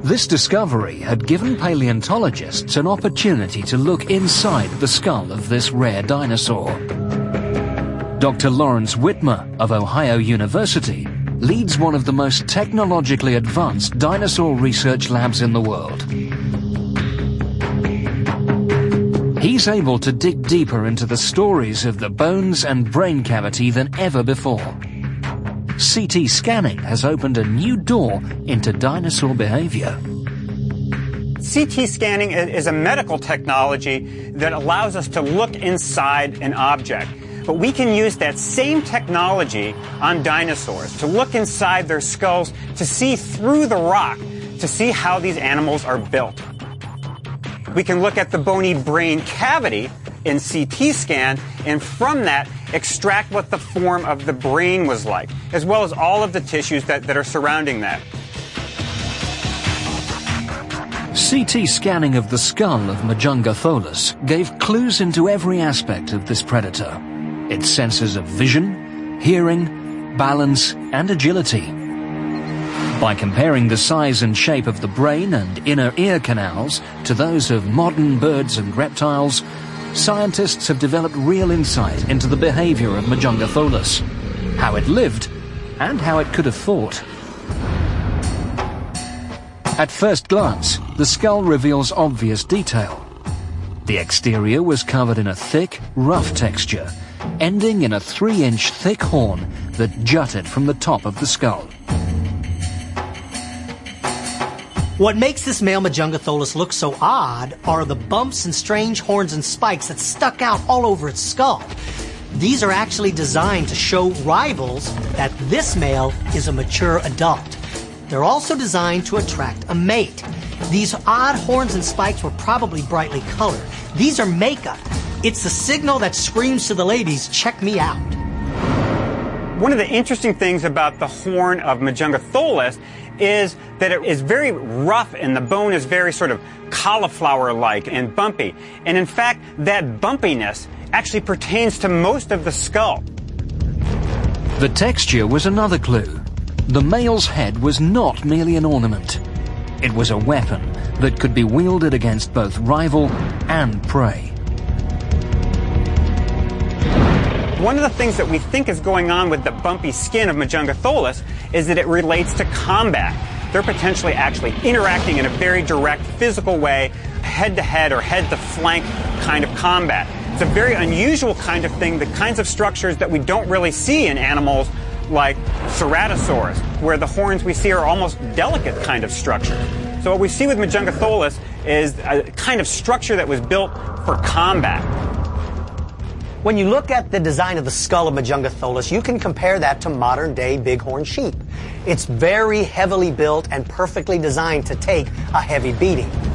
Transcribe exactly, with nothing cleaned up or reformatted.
This discovery had given paleontologists an opportunity to look inside the skull of this rare dinosaur. Doctor Lawrence Whitmer of Ohio University leads one of the most technologically advanced dinosaur research labs in the world. He's able to dig deeper into the stories of the bones and brain cavity than ever before. C T scanning has opened a new door into dinosaur behavior. C T scanning is a medical technology that allows us to look inside an object. But we can use that same technology on dinosaurs, to look inside their skulls, to see through the rock, to see how these animals are built. We can look at the bony brain cavity in C T scan, and from that, extract what the form of the brain was like, as well as all of the tissues that, that are surrounding that. C T scanning of the skull of Majungatholus gave clues into every aspect of this predator. Its senses of vision, hearing, balance, and agility. By comparing the size and shape of the brain and inner ear canals to those of modern birds and reptiles, scientists have developed real insight into the behavior of Majungatholus, how it lived, and how it could have thought. At first glance, the skull reveals obvious detail. The exterior was covered in a thick, rough texture, ending in a three-inch thick horn that jutted from the top of the skull. What makes this male Majungatholus look so odd are the bumps and strange horns and spikes that stuck out all over its skull. These are actually designed to show rivals that this male is a mature adult. They're also designed to attract a mate. These odd horns and spikes were probably brightly colored. These are makeup. It's the signal that screams to the ladies, check me out. One of the interesting things about the horn of Majungatholus is that it is very rough and the bone is very sort of cauliflower-like and bumpy. And in fact, that bumpiness actually pertains to most of the skull. The texture was another clue. The male's head was not merely an ornament. It was a weapon that could be wielded against both rival and prey. One of the things that we think is going on with the bumpy skin of Majungatholus is that it relates to combat. They're potentially actually interacting in a very direct physical way, head-to-head or head-to-flank kind of combat. It's a very unusual kind of thing, the kinds of structures that we don't really see in animals like Ceratosaurus, where the horns we see are almost delicate kind of structures. So what we see with Majungatholus is a kind of structure that was built for combat. When you look at the design of the skull of Majungatholus, you can compare that to modern-day bighorn sheep. It's very heavily built and perfectly designed to take a heavy beating.